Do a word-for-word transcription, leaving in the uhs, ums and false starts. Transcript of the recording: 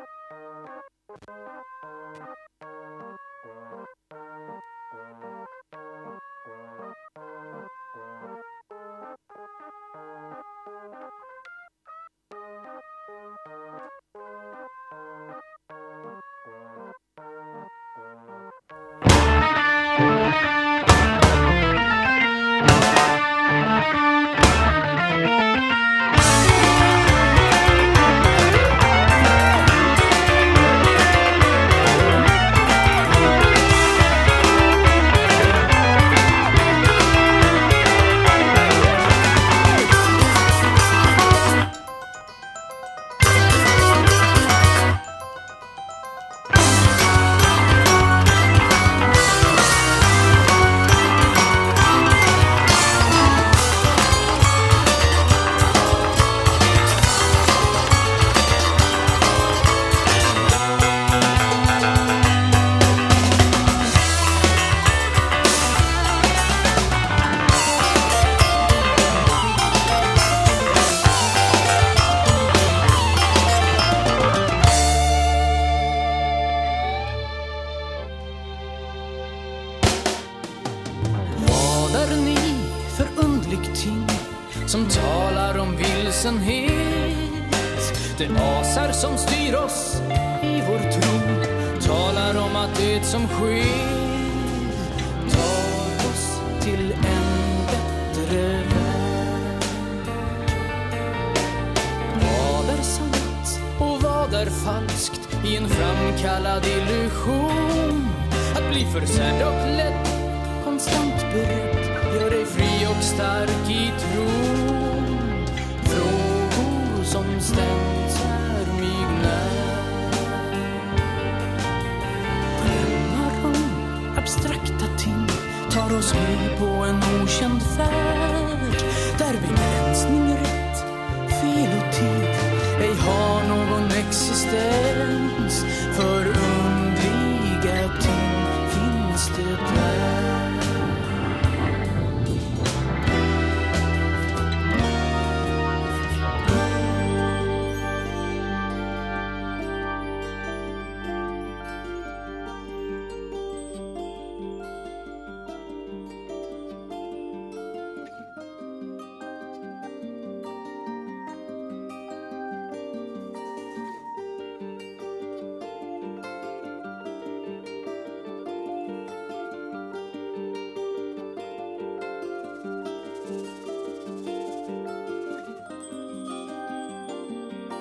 Som talar om vilsenhet. Det asar som styr oss i vår tro. Talar om att det som sker tar oss till en bättre värld. Vad är sant och vad är falskt i en framkallad illusion? Att bli försedd och lätt, konstant beredd, gör dig fri och stark i tron. Frågor som ständigt är mig när. Drömmar om abstrakta ting tar oss med på en okänd färd, där begränsning, rätt, fel och tid ej har någon existens för